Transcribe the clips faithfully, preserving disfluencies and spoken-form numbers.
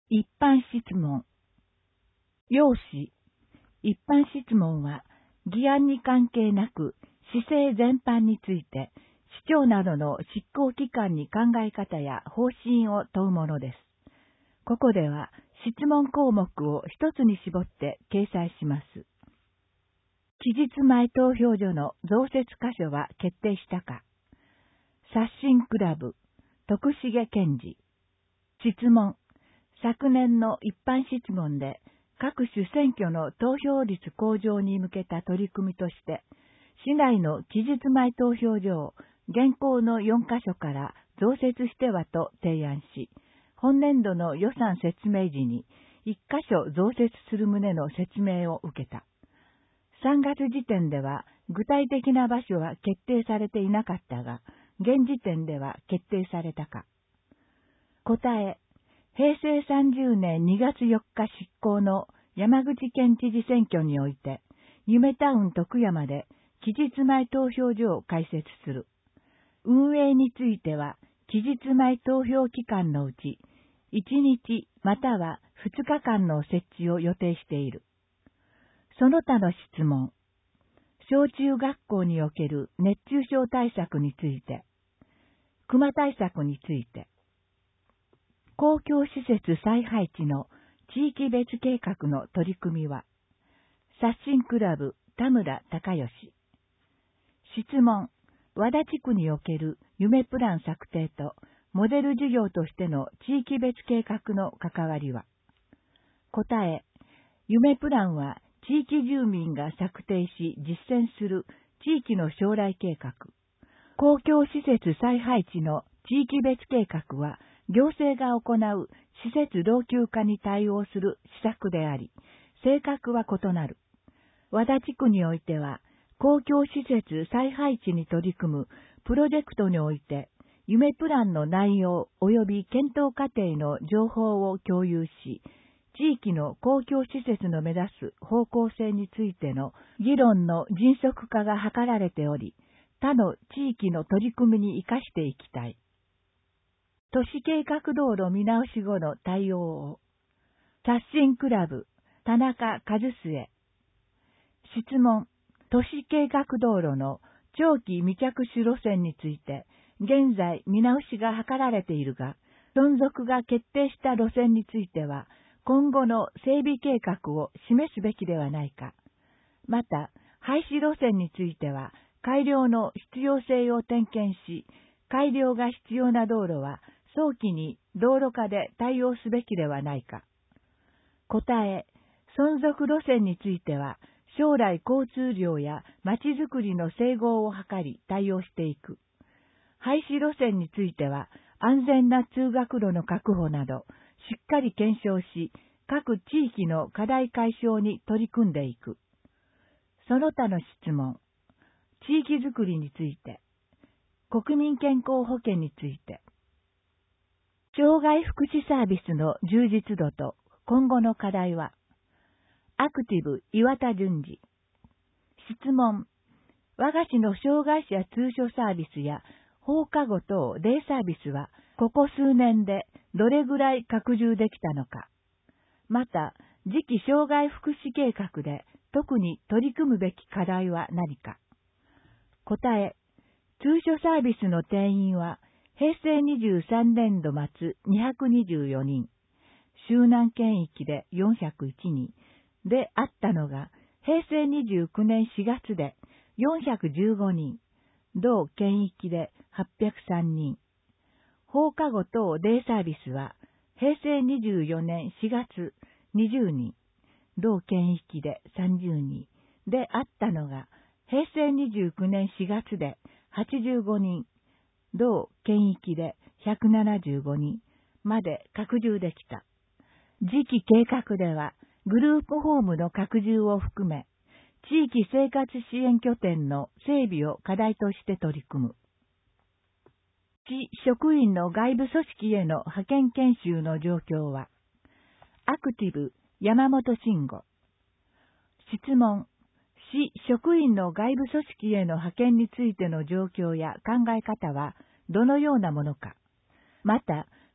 一般質問。要旨。一般質問は、議案に関係なく、市政全般について、市長などの執行機関に考え方や方針を問うものです。ここでは、質問項目を一つに絞って掲載します。期日前投票所の増設箇所は決定したか。刷新クラブ、徳重健二。質問。昨年の一般質問で、各種選挙の投票率向上に向けた取り組みとして、市内の期日前投票所を現行のよんカ所から増設してはと提案し、本年度の予算説明時にいっカ所増設する旨の説明を受けた。さんがつ時点では具体的な場所は決定されていなかったが、現時点では決定されたか。答え。へいせいさんじゅうねんにがつよっか執行の山口県知事選挙において、夢タウン徳山で期日前投票所を開設する。運営については、期日前投票期間のうち、いちにちまたはふつかかんの設置を予定している。その他の質問。小中学校における熱中症対策について、熊対策について、公共施設再配置の地域別計画の取り組みは、刷新クラブ田村隆義。質問。和田地区における夢プラン策定とモデル事業としての地域別計画の関わりは。答え。夢プランは地域住民が策定し実践する地域の将来計画。公共施設再配置の地域別計画は、行政が行う施設老朽化に対応する施策であり、性格は異なる。和田地区においては、公共施設再配置に取り組むプロジェクトにおいて、夢プランの内容及び検討過程の情報を共有し、地域の公共施設の目指す方向性についての議論の迅速化が図られており、他の地域の取り組みに生かしていきたい。都市計画道路見直し後の対応を。刷新クラブ、田中和末。質問。都市計画道路の長期未着手路線について、現在見直しが図られているが、存続が決定した路線については、今後の整備計画を示すべきではないか。また、廃止路線については、改良の必要性を点検し、改良が必要な道路は、早期に道路化で対応すべきではないか。答え、存続路線については、将来交通量や街づくりの整合を図り対応していく。廃止路線については、安全な通学路の確保など、しっかり検証し、各地域の課題解消に取り組んでいく。その他の質問。地域づくりについて、国民健康保険について、障害福祉サービスの充実度と今後の課題は、アクティブ岩田淳二。質問。我が市の障害者通所サービスや放課後等デイサービスは、ここ数年でどれぐらい拡充できたのか。また、次期障害福祉計画で特に取り組むべき課題は何か。答え。通所サービスの定員は、へいせいにじゅうさんねんど末にひゃくにじゅうよにん、周南県域でよんひゃくいちにんであったのが、へいせいにじゅうきゅうねんしがつでよんひゃくじゅうごにん、同県域ではっぴゃくさんにん。放課後等デイサービスは、へいせいにじゅうよねんしがつにじゅうにん、同県域でさんじゅうにんであったのが、へいせいにじゅうきゅうねんしがつではちじゅうごにん、同県域でひゃくななじゅうごにんまで拡充できた。次期計画では、グループホームの拡充を含め、地域生活支援拠点の整備を課題として取り組む。市職員の外部組織への派遣研修の状況は、アクティブ山本慎吾。質問。市職員の外部組織への派遣についての状況や考え方はどのようなものか。また、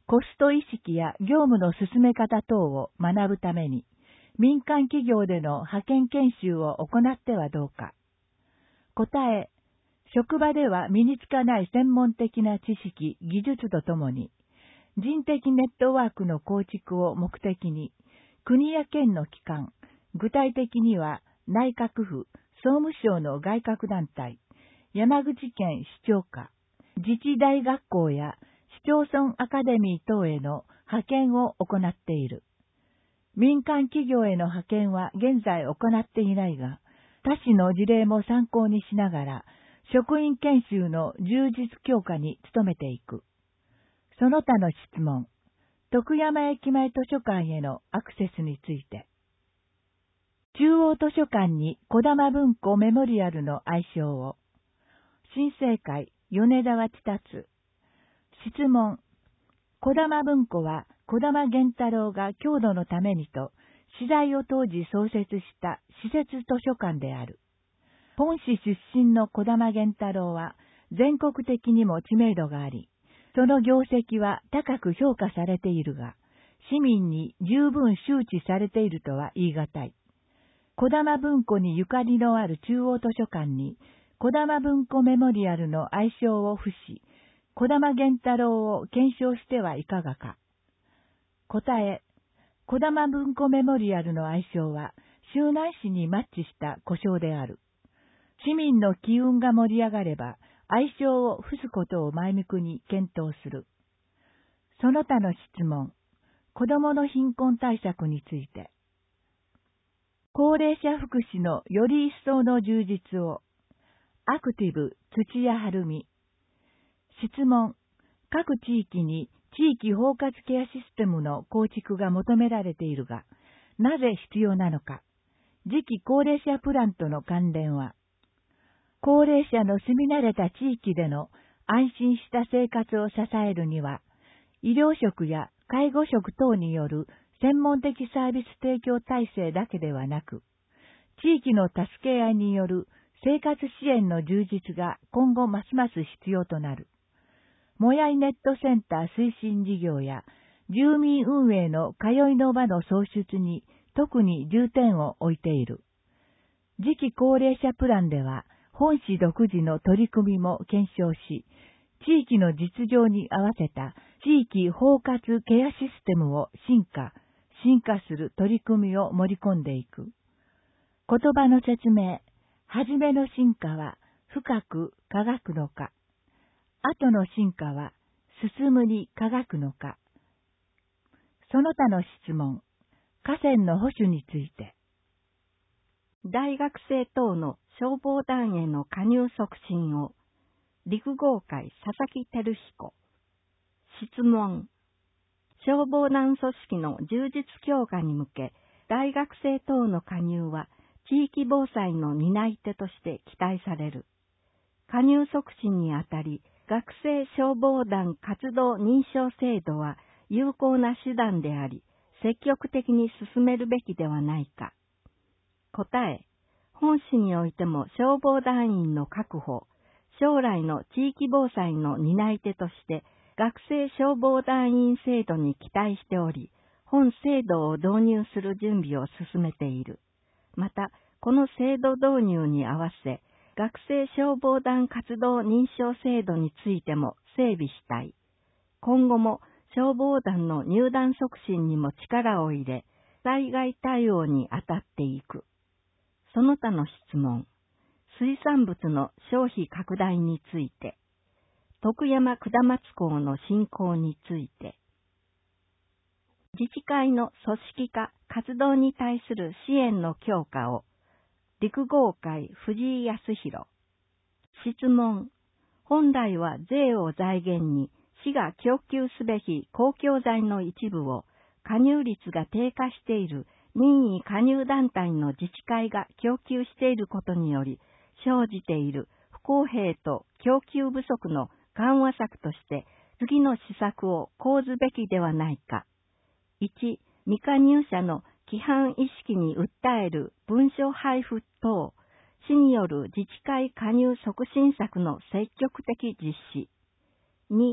コスト意識や業務の進め方等を学ぶために、民間企業での派遣研修を行ってはどうか。答え、職場では身につかない専門的な知識、技術とともに、人的ネットワークの構築を目的に、国や県の機関、具体的には内閣府、総務省の外郭団体、山口県市長課、自治大学校や市町村アカデミー等への派遣を行っている。民間企業への派遣は現在行っていないが、他市の事例も参考にしながら、職員研修の充実強化に努めていく。その他の質問、徳山駅前図書館へのアクセスについて。中央図書館に児玉文庫メモリアルの愛称を。新生会米沢千達。質問。児玉文庫は児玉源太郎が郷土のためにと、私財を当時創設した私設図書館である。本市出身の児玉源太郎は全国的にも知名度があり、その業績は高く評価されているが、市民に十分周知されているとは言い難い。児玉文庫にゆかりのある中央図書館に、児玉文庫メモリアルの愛称を付し、児玉源太郎を検証してはいかがか。答え、児玉文庫メモリアルの愛称は、周南市にマッチした呼称である。市民の機運が盛り上がれば、愛称を付すことを前向きに検討する。その他の質問、子どもの貧困対策について。高齢者福祉のより一層の充実を。アクティブ土屋晴美。質問、各地域に地域包括ケアシステムの構築が求められているが、なぜ必要なのか。次期高齢者プランとの関連は。高齢者の住み慣れた地域での安心した生活を支えるには、医療職や介護職等による専門的サービス提供体制だけではなく、地域の助け合いによる生活支援の充実が今後ますます必要となる。もやいネットセンター推進事業や住民運営の通いの場の創出に特に重点を置いている。次期高齢者プランでは、本市独自の取り組みも検証し、地域の実情に合わせた地域包括ケアシステムを進化、進化する取り組みを盛り込んでいく。言葉の説明、はじめの進化は深く輝くのか、後の進化は進むに輝くのか。その他の質問、河川の保守について。 大学生等の消防団への加入促進を、陸合会佐々木照彦。質問。消防団組織の充実強化に向け、大学生等の加入は地域防災の担い手として期待される。加入促進にあたり、学生消防団活動認証制度は有効な手段であり、積極的に進めるべきではないか。答え、本市においても消防団員の確保、将来の地域防災の担い手として学生消防団員制度に期待しており、本制度を導入する準備を進めている。また、この制度導入に合わせ、学生消防団活動認証制度についても整備したい。今後も消防団の入団促進にも力を入れ、災害対応に当たっていく。その他の質問、水産物の消費拡大について、徳山下松港の振興について、自治会の組織化、活動に対する支援の強化を、陸合会藤井康弘。質問、本来は税を財源に市が供給すべき公共財の一部を加入率が低下している任意加入団体の自治会が供給していることにより生じている不公平と供給不足の緩和策として次の施策を講ずべきではないか。いち、未加入者の規範意識に訴える文書配布等、市による自治会加入促進策の積極的実施。に、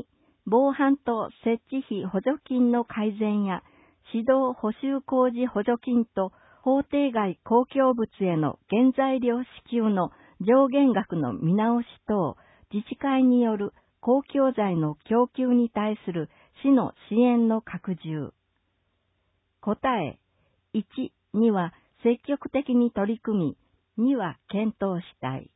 防犯と設置費補助金の改善や指導補修工事補助金と法定外公共物への原材料支給の上限額の見直し等、自治会による公共財の供給に対する市の支援の拡充。答え、いちには積極的に取り組み、には検討したい。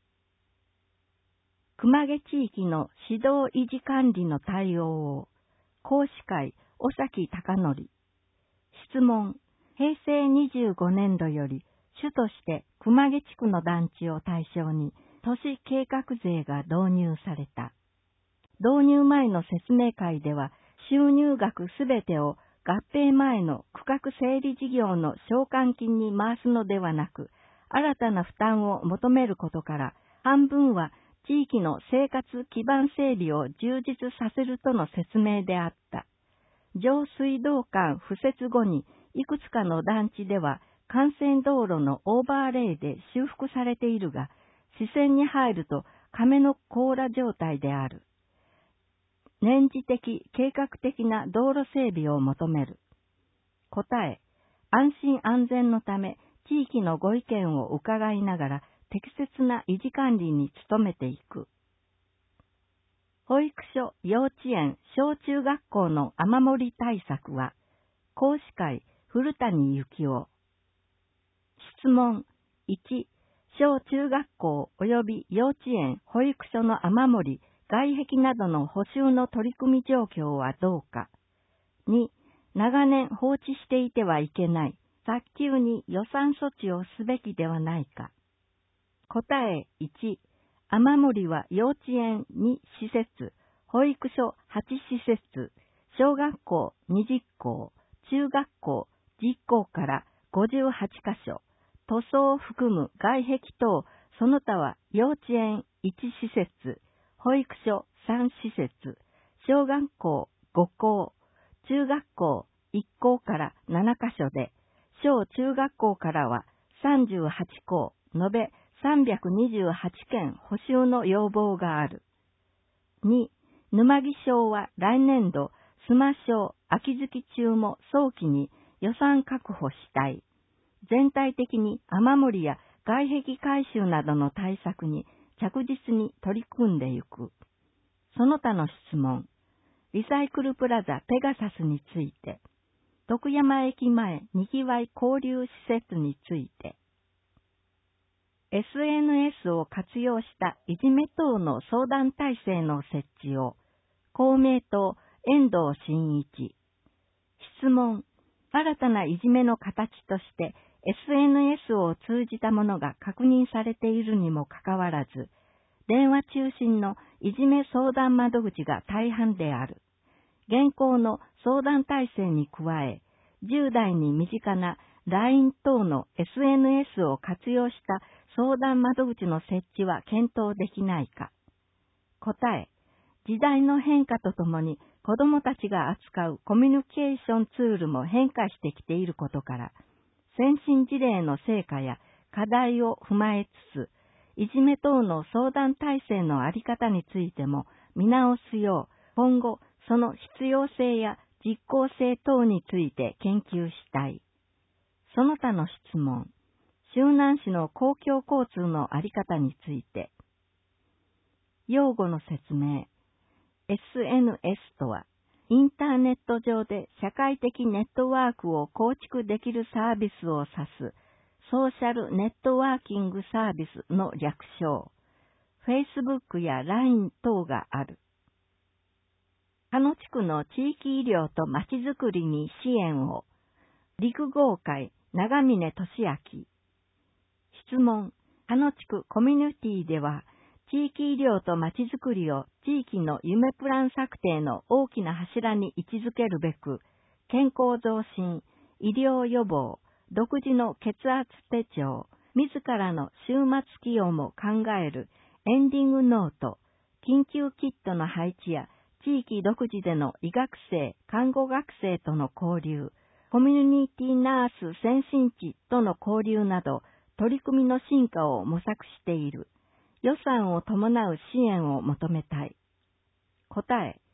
熊毛地域の指導維持管理の対応を、講師会、尾崎隆則。質問、へいせいにじゅうごねんどより、主として熊毛地区の団地を対象に、都市計画税が導入された。導入前の説明会では、収入額すべてを合併前の区画整理事業の償還金に回すのではなく、新たな負担を求めることから、半分は地域の生活基盤整備を充実させるとの説明であった。上水道管敷設後に、いくつかの団地では、幹線道路のオーバーレイで修復されているが、支線に入ると亀の甲羅状態である。年次的、計画的な道路整備を求める。答え、安心安全のため、地域のご意見を伺いながら、適切な維持管理に努めていく。保育所、幼稚園、小中学校の雨漏り対策は、講師会、古谷幸雄。質問、いち、小中学校及び幼稚園、保育所の雨漏り、外壁などの補修の取り組み状況はどうか。に、長年放置していてはいけない、早急に予算措置をすべきではないか。答えいち、雨漏りは幼稚園に施設、保育所はち施設、小学校にじゅっこう、中学校じゅっこうからごじゅうはちかしょ、塗装を含む外壁等、その他は幼稚園いち施設、保育所さん施設、小学校ごこう、中学校いっこうからななかしょで、小中学校からはさんじゅうはちこう、延べさんびゃくにじゅうはちけん補修の要望がある。に、沼木町は来年度、須磨町秋月中も早期に予算確保したい。全体的に雨漏りや外壁改修などの対策に着実に取り組んでいく。その他の質問。リサイクルプラザペガサスについて。徳山駅前にぎわい交流施設について。エスエヌエス を活用したいじめ等の相談体制の設置を、公明党遠藤真一。質問。新たないじめの形として エスエヌエス を通じたものが確認されているにもかかわらず、電話中心のいじめ相談窓口が大半である。現行の相談体制に加え、じゅうだいに身近な ライン 等の エスエヌエス を活用した相談窓口の設置は検討できないか。答え、時代の変化とともに子どもたちが扱うコミュニケーションツールも変化してきていることから、先進事例の成果や課題を踏まえつつ、いじめ等の相談体制のあり方についても見直すよう、今後その必要性や実効性等について研究したい。その他の質問。周南市の公共交通のあり方について。用語の説明。エスエヌエス とは、インターネット上で社会的ネットワークを構築できるサービスを指す、ソーシャルネットワーキングサービスの略称。Facebook や ライン 等がある。鹿野地区の地域医療とまちづくりに支援を。陸合会長峰俊明。質問。鹿野地区コミュニティでは、地域医療とまちづくりを地域の夢プラン策定の大きな柱に位置づけるべく、健康増進、医療予防、独自の血圧手帳、自らの終末起用も考えるエンディングノート、緊急キットの配置や地域独自での医学生、看護学生との交流、コミュニティナース先進地との交流など、取り組みの進化を模索している。予算を伴う支援を求めたい。答え、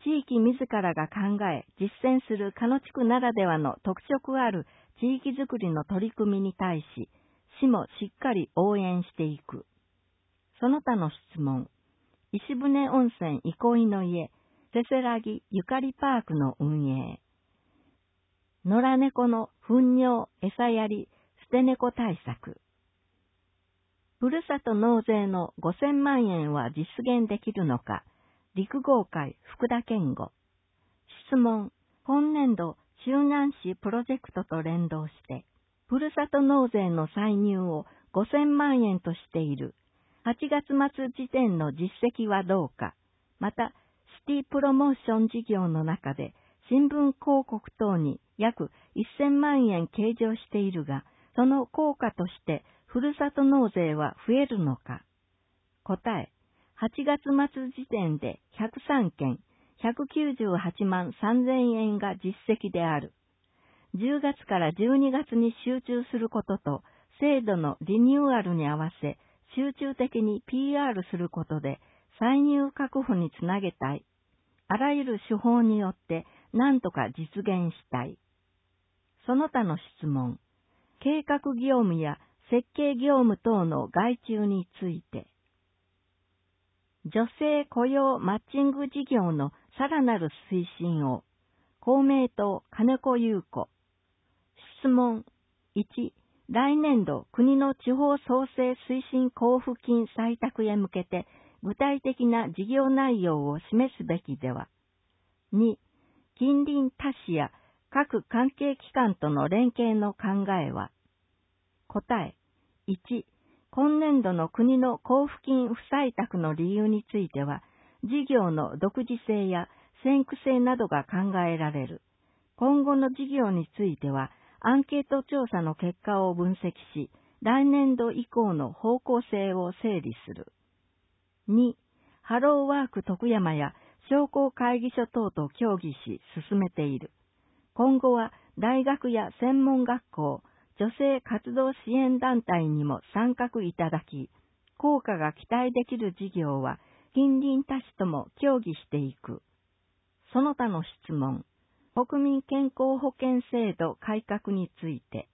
地域自らが考え、実践する鹿野地区ならではの特色ある地域づくりの取り組みに対し、市もしっかり応援していく。その他の質問。石舟温泉憩いの家、せせらぎゆかりパークの運営。野良猫の糞尿餌やり捨て猫対策。ふるさと納税のごせんまんえんは実現できるのか。陸合会福田健吾。質問。今年度周南市プロジェクトと連動して、ふるさと納税の歳入をごせんまんえんとしている。はちがつ末時点の実績はどうか。また、シティプロモーション事業の中で、新聞広告等に約せんまんえん計上しているが、その効果として、ふるさと納税は増えるのか。答え。はちがつ末時点でひゃくさんけん、ひゃくきゅうじゅうはちまんさんぜんえんが実績である。じゅうがつからじゅうにがつに集中することと、制度のリニューアルに合わせ、集中的に ピーアール することで、歳入確保につなげたい。あらゆる手法によって、何とか実現したい。その他の質問。計画業務や設計業務等の外注について。女性雇用マッチング事業のさらなる推進を。公明党金子優子。質問。いち、来年度国の地方創生推進交付金採択へ向けて具体的な事業内容を示すべきでは。に、近隣他市や各関係機関との連携の考えは。答え。いち、今年度の国の交付金不採択の理由については、事業の独自性や先駆性などが考えられる。今後の事業については、アンケート調査の結果を分析し、来年度以降の方向性を整理する。に、ハローワーク徳山や商工会議所等と協議し進めている。今後は大学や専門学校、女性活動支援団体にも参画いただき、効果が期待できる事業は近隣他市とも協議していく。その他の質問。国民健康保険制度改革について。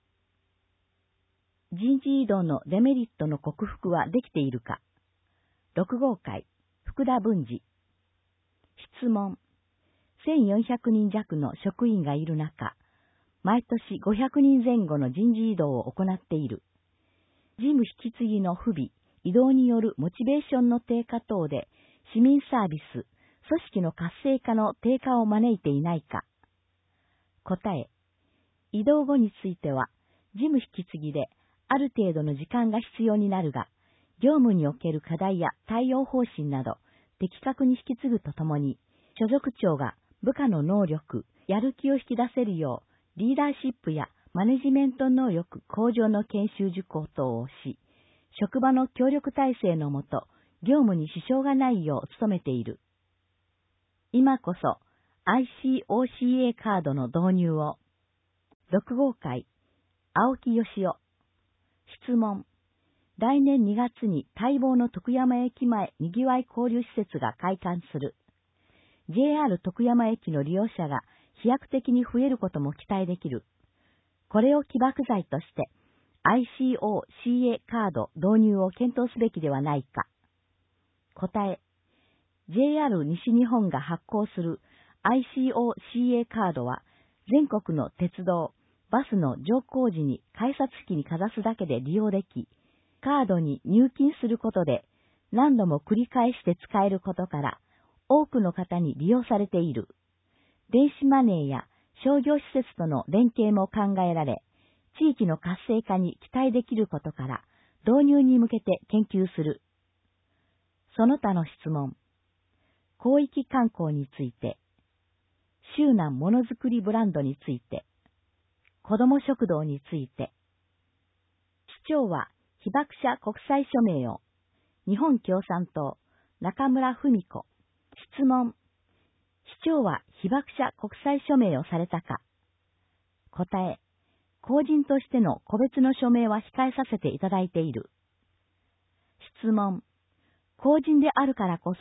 人事異動のデメリットの克服はできているか。ろくごうかい福田文治。質問。せんよんひゃくにん弱の職員がいる中、毎年ごひゃくにんぜん後の人事異動を行っている。事務引き継ぎの不備、異動によるモチベーションの低下等で、市民サービス、組織の活性化の低下を招いていないか。答え。異動後については、事務引き継ぎである程度の時間が必要になるが、業務における課題や対応方針など、的確に引き継ぐとともに、所属長が部下の能力、やる気を引き出せるよう、リーダーシップやマネジメント能力向上の研修受講等をし、職場の協力体制のもと、業務に支障がないよう努めている。今こそ、アイシーオーシーエー カードの導入を。ろくごうかい青木義夫。質問。来年にがつに待望の徳山駅前にぎわい交流施設が開館する。ジェイアール 徳山駅の利用者が飛躍的に増えることも期待できる。これを起爆剤として、アイシーオーシーエー カード導入を検討すべきではないか。答え。ジェイアール 西日本が発行する アイシーオーシーエー カードは、全国の鉄道、バスの乗降時に改札機にかざすだけで利用でき、カードに入金することで何度も繰り返して使えることから、多くの方に利用されている。電子マネーや商業施設との連携も考えられ、地域の活性化に期待できることから、導入に向けて研究する。その他の質問。広域観光について、周南ものづくりブランドについて、子ども食堂について、市長は被爆者国際署名を、日本共産党、中村文子。質問。市長は被爆者国際署名をされたか。答え。公人としての個別の署名は控えさせていただいている。質問。公人であるからこそ、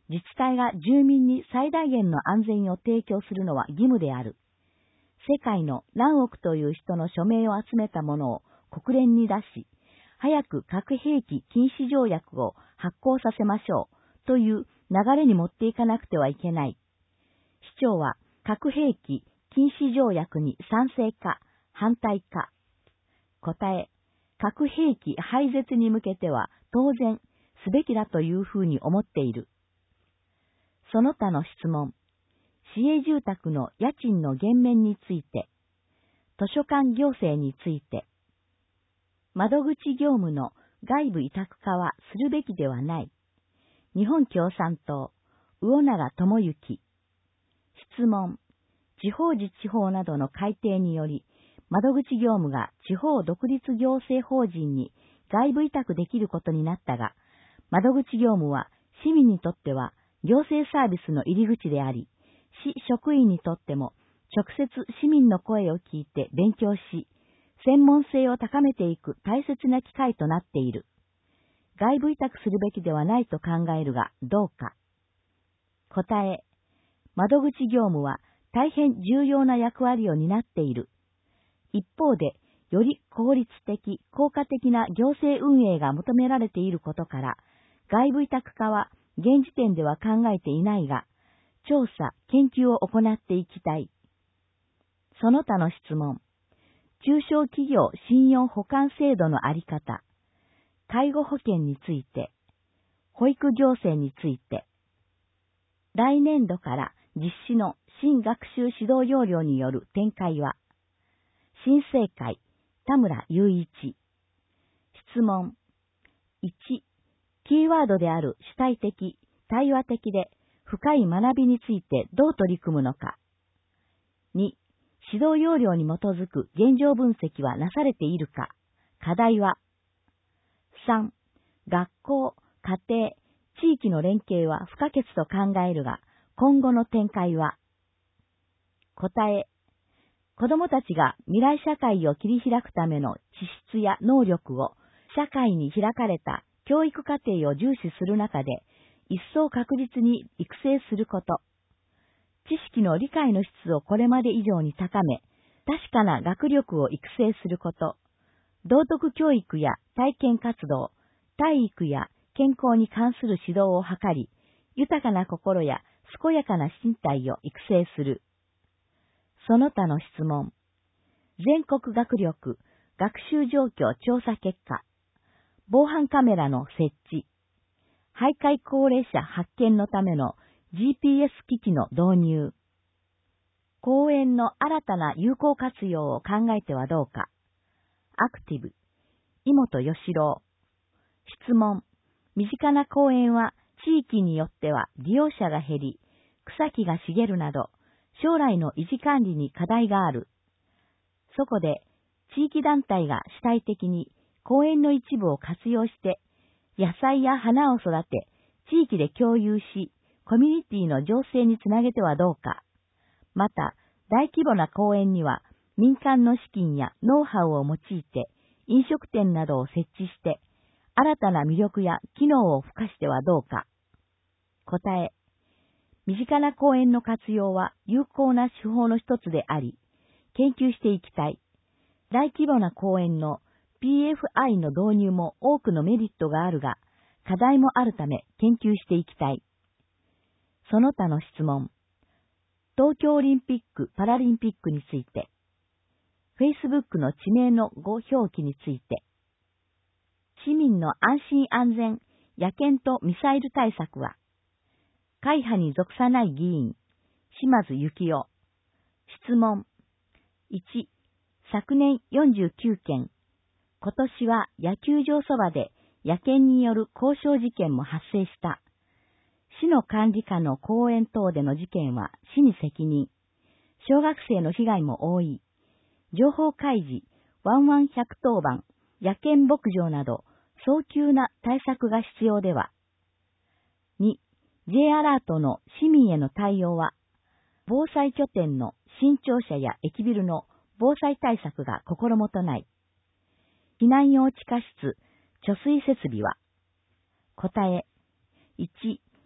自治体が住民に最大限の安全を提供するのは義務である。世界の何億という人の署名を集めたものを国連に出し、早く核兵器禁止条約を発効させましょうという流れに持っていかなくてはいけない。市長は核兵器禁止条約に賛成か反対か。答え、核兵器廃絶に向けては当然すべきだというふうに思っている。その他の質問。市営住宅の家賃の減免について、図書館行政について、窓口業務の外部委託化はするべきではない。日本共産党、魚永智之。質問。地方自治法などの改定により、窓口業務が地方独立行政法人に外部委託できることになったが、窓口業務は市民にとっては行政サービスの入り口であり、市職員にとっても直接市民の声を聞いて勉強し、専門性を高めていく大切な機会となっている。外部委託するべきではないと考えるがどうか。答え、窓口業務は大変重要な役割を担っている。一方で、より効率的、効果的な行政運営が求められていることから、外部委託化は現時点では考えていないが、調査、研究を行っていきたい。その他の質問。中小企業信用保管制度のあり方、介護保険について、保育行政について、来年度から実施の新学習指導要領による展開は、新生会、田村雄一。質問。いち、キーワードである主体的、対話的で深い学びについてどう取り組むのか。に、指導要領に基づく現状分析はなされているか。課題は。さん、学校、家庭、地域の連携は不可欠と考えるが、今後の展開は。答え。子どもたちが未来社会を切り開くための知識や能力を社会に開かれた教育課程を重視する中で一層確実に育成すること。知識の理解の質をこれまで以上に高め、確かな学力を育成すること。道徳教育や体験活動、体育や健康に関する指導を図り、豊かな心や健やかな身体を育成する。その他の質問。全国学力、学習状況調査結果。防犯カメラの設置。徘徊高齢者発見のための ジーピーエス 機器の導入。公園の新たな有効活用を考えてはどうか。アクティブ。井本義郎。質問。身近な公園は地域によっては利用者が減り、草木が茂るなど、将来の維持管理に課題がある。そこで、地域団体が主体的に公園の一部を活用して、野菜や花を育て、地域で共有し、コミュニティの醸成につなげてはどうか。また、大規模な公園には民間の資金やノウハウを用いて、飲食店などを設置して、新たな魅力や機能を付加してはどうか。答え。身近な公園の活用は有効な手法の一つであり、研究していきたい。大規模な公園の ピーエフアイ の導入も多くのメリットがあるが、課題もあるため研究していきたい。その他の質問。東京オリンピック・パラリンピックについて、Facebook の地名の誤表記について、市民の安心安全、野犬とミサイル対策は、会派に属さない議員、島津幸雄。質問。いち、昨年よんじゅうきゅうけん、今年は野球場そばで野犬による交渉事件も発生した。市の管理下の公園等での事件は市に責任。小学生の被害も多い。情報開示、ワンワンひゃくとおばん、野犬牧場など早急な対策が必要では。に、J アラートの市民への対応は、防災拠点の新庁舎や駅ビルの防災対策が心もとない。避難用地下室、貯水設備は。答え。いち、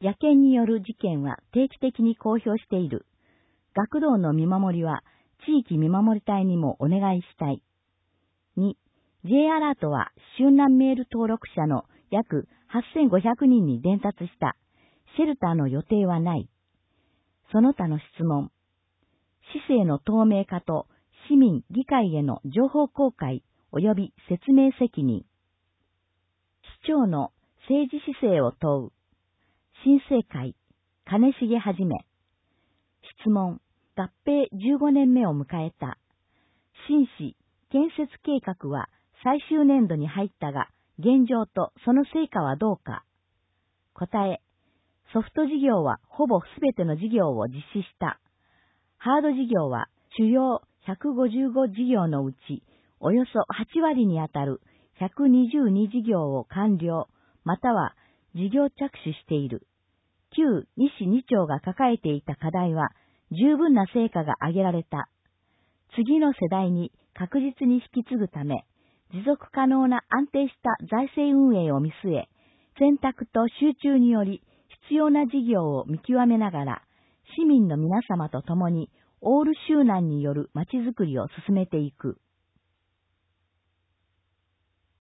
野犬による事件は定期的に公表している。学童の見守りは地域見守り隊にもお願いしたい。に、J アラートは周南メール登録者の約はっせんごひゃくにんに伝達した。シェルターの予定はない。その他の質問。市政の透明化と市民議会への情報公開及び説明責任。市長の政治姿勢を問う。新政会、金重はじめ。質問。合併じゅうごねんめを迎えた。新市建設計画は最終年度に入ったが、現状とその成果はどうか。答え。ソフト事業はほぼすべての事業を実施した。ハード事業は主要ひゃくごじゅうご事業のうち、およそはちわりにあたるひゃくにじゅうに事業を完了、または事業着手している。旧西に町が抱えていた課題は、十分な成果が上げられた。次の世代に確実に引き継ぐため、持続可能な安定した財政運営を見据え、選択と集中により必要な事業を見極めながら、市民の皆様と共にオール周南によるまちづくりを進めていく。